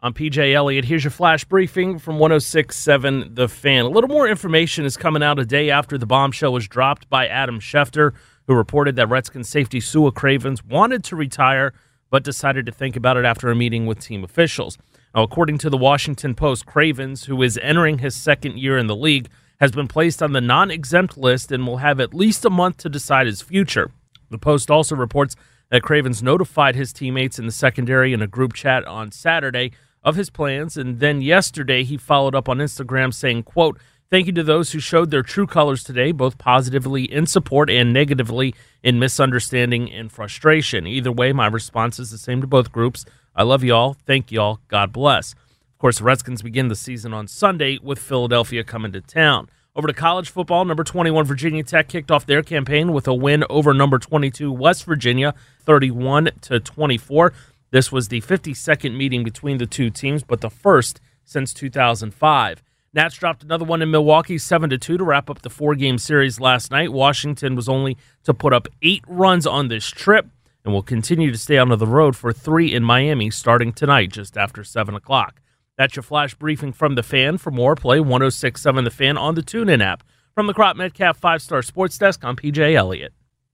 I'm PJ Elliott. Here's your flash briefing from 106.7 The Fan. A little more information is coming out a day after the bombshell was dropped by Adam Schefter, who reported that Redskins safety Sua Cravens wanted to retire but decided to think about it after a meeting with team officials. Now, according to the Washington Post, Cravens, who is entering his second year in the league, has been placed on the non-exempt list and will have at least a month to decide his future. The Post also reports that Cravens notified his teammates in the secondary in a group chat on Saturday of his plans, and then yesterday he followed up on Instagram saying, quote, "Thank you to those who showed their true colors today, both positively in support and negatively in misunderstanding and frustration. Either way, my response is the same to both groups. I love y'all. Thank y'all. God bless." Of course, the Redskins begin the season on Sunday with Philadelphia coming to town. Over to college football, number 21 Virginia Tech kicked off their campaign with a win over number 22 West Virginia, 31-24. This was the 52nd meeting between the two teams, but the first since 2005. Nats dropped another one in Milwaukee, 7-2 to wrap up the four-game series last night. Washington was only to put up 8 runs on this trip and will continue to stay on the road for 3 in Miami starting tonight just after 7 o'clock. That's your flash briefing from The Fan. For more, play 106.7 The Fan on the TuneIn app. From the Crop Metcalf 5-Star Sports Desk, I'm PJ Elliott.